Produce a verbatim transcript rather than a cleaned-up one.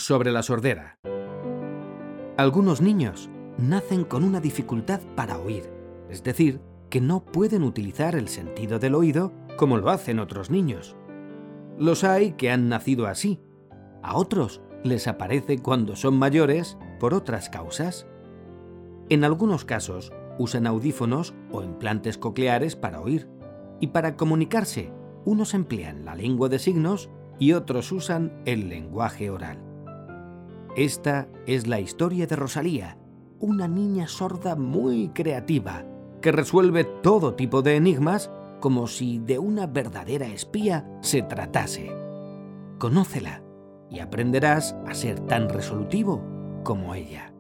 sobre la sordera. Algunos niños nacen con una dificultad para oír, es decir, que no pueden utilizar el sentido del oído como lo hacen otros niños. Los hay que han nacido así. A otros les aparece cuando son mayores por otras causas. En algunos casos usan audífonos o implantes cocleares para oír, y para comunicarse, unos emplean la lengua de signos y otros usan el lenguaje oral. Esta es la historia de Rosalía, una niña sorda muy creativa, que resuelve todo tipo de enigmas como si de una verdadera espía se tratase. Conócela y aprenderás a ser tan resolutivo como ella.